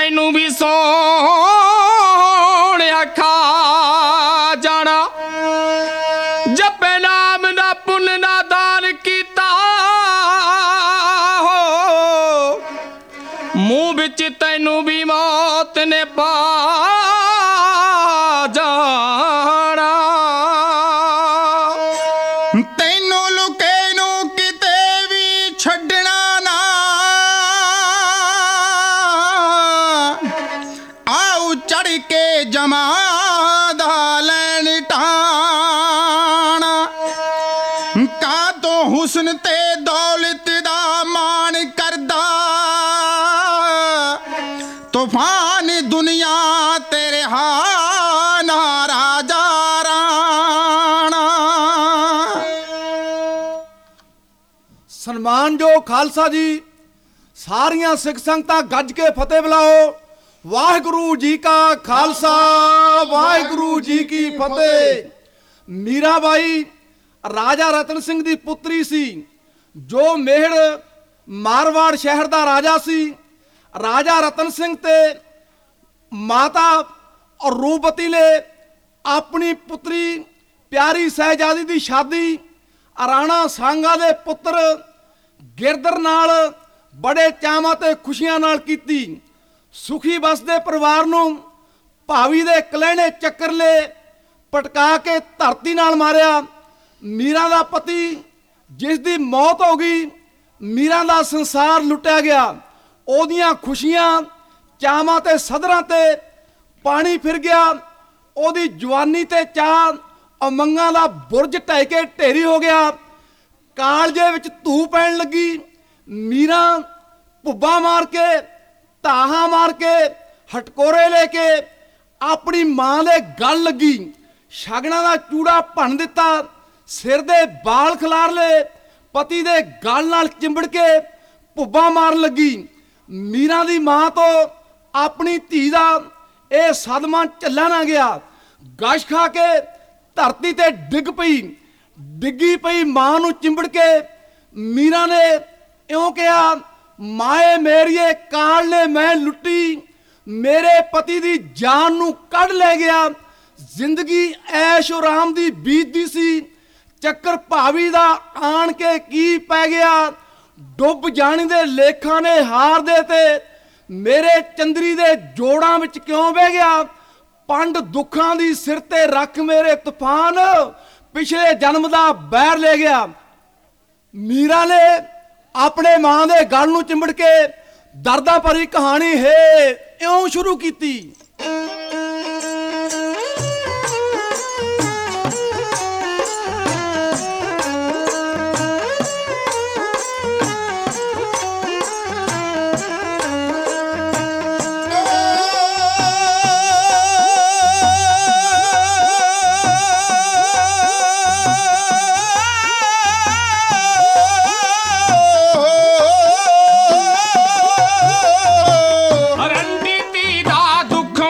तैनू भी सोहणिया खा जाना। जपे नाम ना पुण्य ना दान कीता हो, मुंह बिच तैनू भी मौत ने पा जाना। तैनू लुके नू किते भी छड्डना ना, आओ चढ़ के जमादा लैन टाना। का तो हुस्न ते दौलत दा मान करदा, तूफान दुनिया तेरे हाना राजा राणा। सन्मान जो खालसा जी, सारियां सिख संगतां गज के फतेह बुलाओ। वाहिगुरु जी का खालसा, वाहिगुरु जी की फतेह। मीराबाई राजा रतन सिंह दी पुत्री सी, जो मेहड़ मारवाड़ शहर दा राजा सी। राजा रतन सिंह ते माता और रूपवती ने अपनी पुत्री प्यारी शहजादी दी शादी राणा सांगा दे पुत्र गिरधर नाल बड़े चावां ते खुशियां नाल कीती। सुखी बसदे परिवार नूं भावी दे कलैणे चक्कर ले पटका के धरती नाल मारिया। मीरा दा पति जिस दी मौत हो गई, मीरा दा संसार लुटिया गया। ओदियां खुशियां चावां ते सदरां ते पानी फिर गया। ओदी जवानी ते चाह उमंगां दा बुरज ढह के ढेरी हो गया। कालजे विच धू पैण लगी। मीरा भुब्बा मार के, धाहा मार के, हटकोरे लेके अपनी मां दे गल लगी। शगना दा चूड़ा भन दिता, सिर दे बाल खलार ले, पति दे गल नाल चिंबड़ के भुब्बा मारन लगी। मीरा दी मां तो अपनी धी दा ਇਹ ਸਦਮਾ ਝੱਲਿਆ ਨਾ ਗਿਆ। ਗਸ਼ ਖਾ ਕੇ ਧਰਤੀ ਤੇ ਡਿੱਗ ਪਈ। ਡਿੱਗੀ ਪਈ ਮਾਂ ਨੂੰ ਚਿੰਬੜ ਕੇ ਮੀਰਾ ਨੇ ਇਉਂ ਕਿਹਾ, ਮਾਏ ਮੇਰੀਏ ਕਾਲ ਨੇ ਮੈਂ ਲੁੱਟੀ, ਮੇਰੇ ਪਤੀ ਦੀ ਜਾਨ ਨੂੰ ਕੱਢ ਲੈ ਗਿਆ। ਜ਼ਿੰਦਗੀ ਐਸ਼ ਆਰਾਮ ਦੀ ਬੀਤਦੀ ਸੀ, ਚੱਕਰ ਭਾਵੀ ਦਾ ਆਣ ਕੇ ਕੀ ਪੈ ਗਿਆ। ਡੁੱਬ ਜਾਣੀ ਦੇ ਲੇਖਾਂ ਨੇ ਹਾਰ ਦੇ ਤੇ ਮੇਰੇ ਚੰਦਰੀ ਦੇ ਜੋੜਾਂ ਵਿੱਚ ਕਿਉਂ ਬਹਿ ਗਿਆ। ਪੰਡ ਦੁੱਖਾਂ ਦੀ ਸਿਰ ਤੇ ਰੱਖ ਮੇਰੇ ਤੂਫਾਨ, ਪਿਛਲੇ ਜਨਮ ਦਾ ਬੈਰ ਲੈ ਗਿਆ। ਮੀਰਾ ਨੇ ਆਪਣੇ ਮਾਂ ਦੇ ਗਲ ਨੂੰ ਚਿੰਬੜ ਕੇ ਦਰਦਾਂ ਭਰੀ ਕਹਾਣੀ ਹੈ ਇਉਂ ਸ਼ੁਰੂ ਕੀਤੀ। ਰੰਡੀ ਤੀ ਦਾ ਦੁੱਖ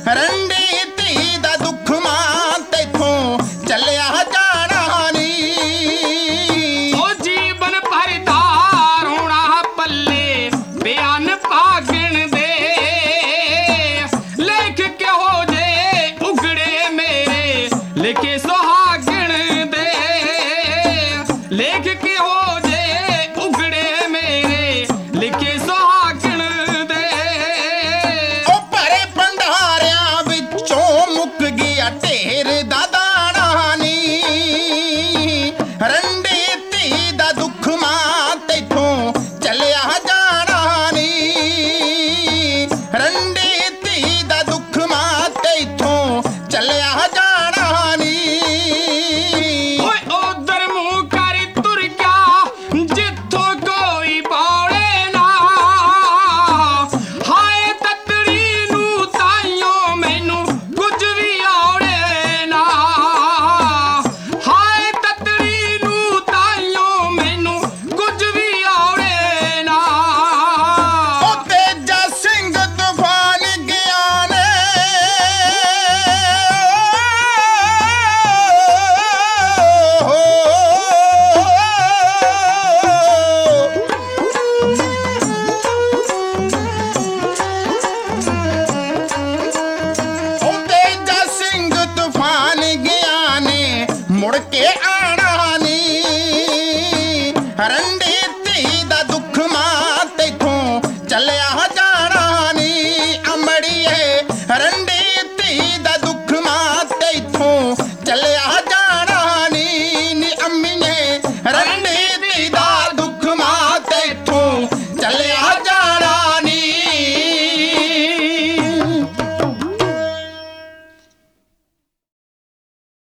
ਰੰਡੀ ਧੀ ਦਾ ਦੁੱਖ ਮਾਂ ਤੈਥੋਂ ਚੱਲਿਆ ਜਾਣਾ ਨੀ। ਉਹ ਜੀਵਨ ਭਰ ਦਾ ਰੋਣਾ ਪੱਲੇ ਬਿਆਨ ਭਾਗਣ ਦੇ। ਲੇਖ ਕਿਹੋ ਜੇ ਉਗੜੇ ਮੇਰੇ ਲਿਖੇ ਸੁਹਾਗਣ ਦੇ। ਲੇਖ ਕਿਹੋ ਜੇ ਉਗੜੇ ਮੇਰੇ ਲਿਖੇ ਸੁਹਾਗਣ ਦੇ। ਉਹ ਭਰੇ ਭੰਡਾਰਿਆਂ ਵਿੱਚੋਂ ਮੁੱਕ ਗਿਆ ਢੇਰ ਦਾ ਦਾਣਾ ਨੀ। ਰੰਡੀ ਧੀ ਦਾ ਦੁੱਖ ਮਾਂ ਤੈਥੋਂ ਚੱਲਿਆ ਜਾਣਾ ਨੀ। ਰੰਡੀ ਧੀ ਦਾ ਦੁੱਖ ਮਾਂ ਤੈਥੋਂ ਚੱਲਿਆ ਜਾਣਾ ਨੀ। ਓਏ ਉਧਰ ਮੂੰਹ ਕਰ ਤੁਰ ਗਿਆ ਜਿੱਥੋਂ ਕੋਈ ਬੌਲੇ ਨਾ। ਹਾਏ ਤਤੜੀ ਨੂੰ ਤਾਈਓ ਮੈਨੂੰ ਕੁਝ ਵੀ ਆਉੜੇ ਨਾ। ਹਾਏ ਤਤੜੀ ਨੂੰ ਤਾਈਓ ਮੈਨੂੰ ਕੁਝ ਵੀ ਆਉੜੇ ਨਾ। ਉਹ ਤੇਜਾ ਸਿੰਘ ਤੂਫਾਨ ਗਿਆ ਨੇ। ਉਹ ਤੇਜਾ ਸਿੰਘ ਤੂਫਾਨ ਗਿਆ ਨੇ ਮੁੜ ਕੇ ਆਣਾ ਨੀ। ਰੰਡੀ ਧੀ ਦਾ ਦੁੱਖ ਮਾਂ